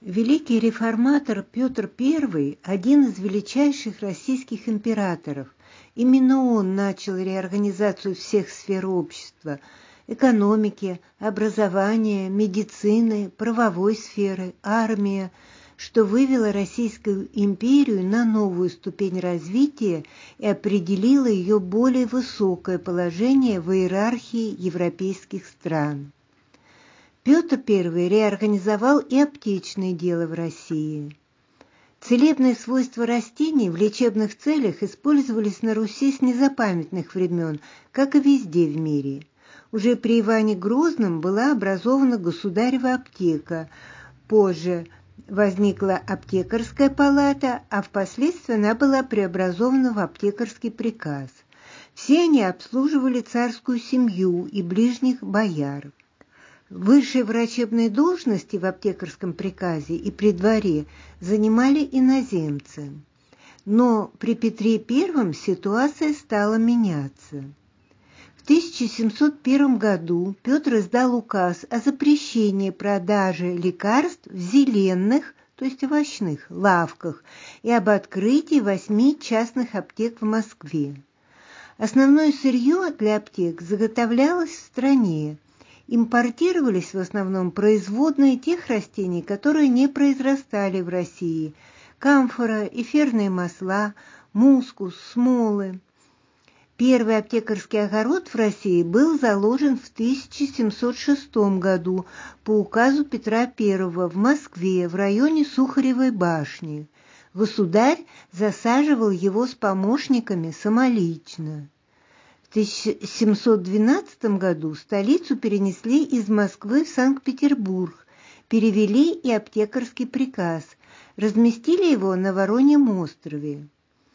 Великий реформатор Петр I – один из величайших российских императоров. Именно он начал реорганизацию всех сфер общества – экономики, образования, медицины, правовой сферы, армии, что вывело Российскую империю на новую ступень развития и определило ее более высокое положение в иерархии европейских стран. Петр I реорганизовал и аптечное дело в России. Целебные свойства растений в лечебных целях использовались на Руси с незапамятных времен, как и везде в мире. Уже при Иване Грозном была образована государева аптека, позже возникла аптекарская палата, а впоследствии она была преобразована в аптекарский приказ. Все они обслуживали царскую семью и ближних бояр. Высшие врачебные должности в аптекарском приказе и при дворе занимали иноземцы. Но при Петре I ситуация стала меняться. В 1701 году Петр издал указ о запрещении продажи лекарств в зеленых, то есть овощных, лавках и об открытии 8 частных аптек в Москве. Основное сырье для аптек заготовлялось в стране. Импортировались в основном производные тех растений, которые не произрастали в России – камфора, эфирные масла, мускус, смолы. Первый аптекарский огород в России был заложен в 1706 году по указу Петра I в Москве в районе Сухаревой башни. Государь засаживал его с помощниками самолично. В 1712 году столицу перенесли из Москвы в Санкт-Петербург, перевели и аптекарский приказ, разместили его на Вороньем острове.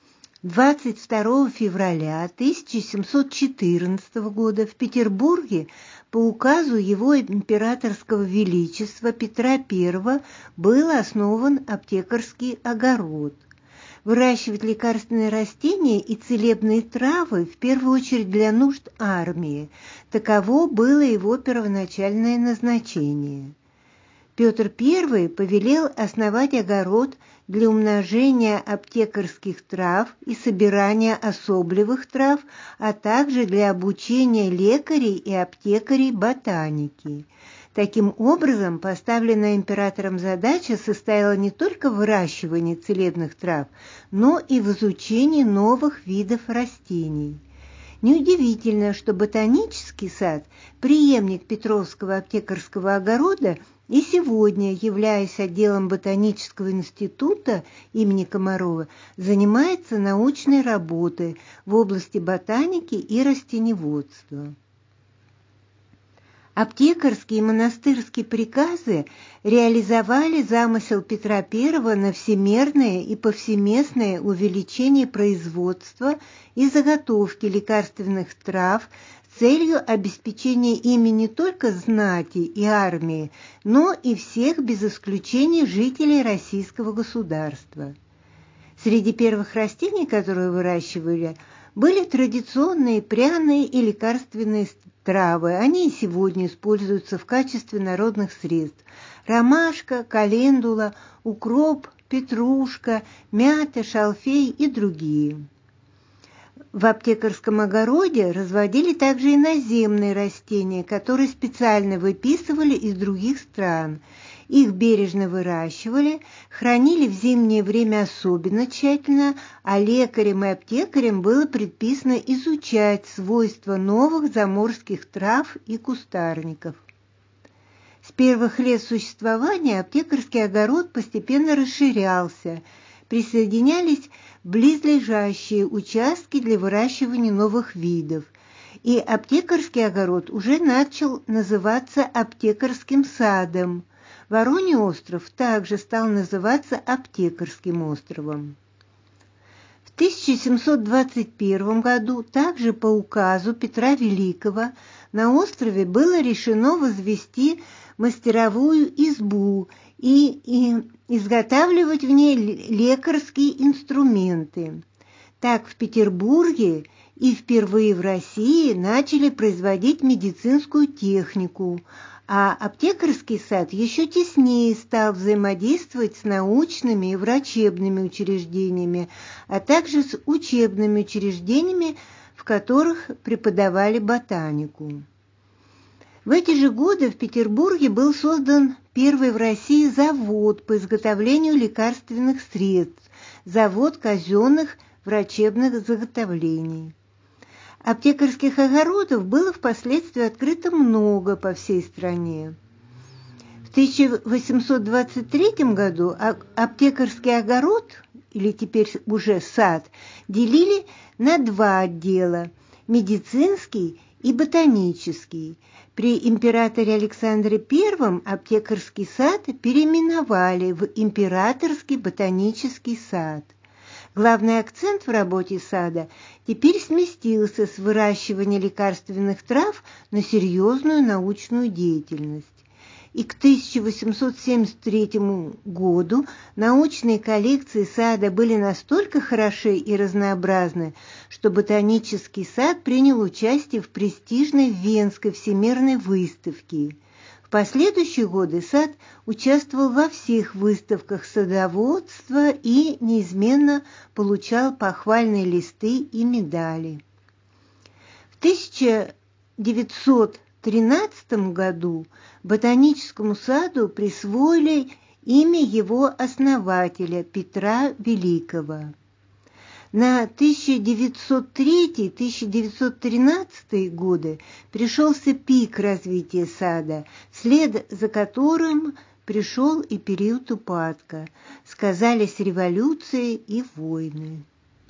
22 февраля 1714 года в Петербурге по указу его императорского величества Петра I был основан аптекарский огород. Выращивать лекарственные растения и целебные травы в первую очередь для нужд армии. Таково было его первоначальное назначение. Петр I повелел основать огород для умножения аптекарских трав и собирания особливых трав, а также для обучения лекарей и аптекарей ботаники. Таким образом, поставленная императором задача состояла не только в выращивании целебных трав, но и в изучении новых видов растений. Неудивительно, что ботанический сад, преемник Петровского аптекарского огорода, и сегодня, являясь отделом Ботанического института имени Комарова, занимается научной работой в области ботаники и растеневодства. Аптекарские и монастырские приказы реализовали замысел Петра I на всемерное и повсеместное увеличение производства и заготовки лекарственных трав с целью обеспечения ими не только знати и армии, но и всех без исключения жителей российского государства. Среди первых растений, которые выращивали, были традиционные пряные и лекарственные травы. Они и сегодня используются в качестве народных средств. Ромашка, календула, укроп, петрушка, мята, шалфей и другие. В аптекарском огороде разводили также иноземные растения, которые специально выписывали из других стран. Их бережно выращивали, хранили в зимнее время особенно тщательно, а лекарям и аптекарям было предписано изучать свойства новых заморских трав и кустарников. С первых лет существования аптекарский огород постепенно расширялся, присоединялись близлежащие участки для выращивания новых видов, и аптекарский огород уже начал называться аптекарским садом. Вороньий остров также стал называться Аптекарским островом. В 1721 году также по указу Петра Великого на острове было решено возвести мастеровую избу и изготавливать в ней лекарские инструменты. Так в Петербурге и впервые в России начали производить медицинскую технику, а аптекарский сад еще теснее стал взаимодействовать с научными и врачебными учреждениями, а также с учебными учреждениями, в которых преподавали ботанику. В эти же годы в Петербурге был создан первый в России завод по изготовлению лекарственных средств, завод казенных врачебных заготовлений. Аптекарских огородов было впоследствии открыто много по всей стране. В 1823 году аптекарский огород, или теперь уже сад, делили на два отдела – медицинский и ботанический. При императоре Александре I аптекарский сад переименовали в Императорский ботанический сад. Главный акцент в работе сада теперь сместился с выращивания лекарственных трав на серьезную научную деятельность. И к 1873 году научные коллекции сада были настолько хороши и разнообразны, что ботанический сад принял участие в престижной Венской всемирной выставке. В последующие годы сад участвовал во всех выставках садоводства и неизменно получал похвальные листы и медали. В 1913 году ботаническому саду присвоили имя его основателя Петра Великого. На 1903-1913 годы пришелся пик развития сада, вслед за которым пришел и период упадка. Сказались революции и войны.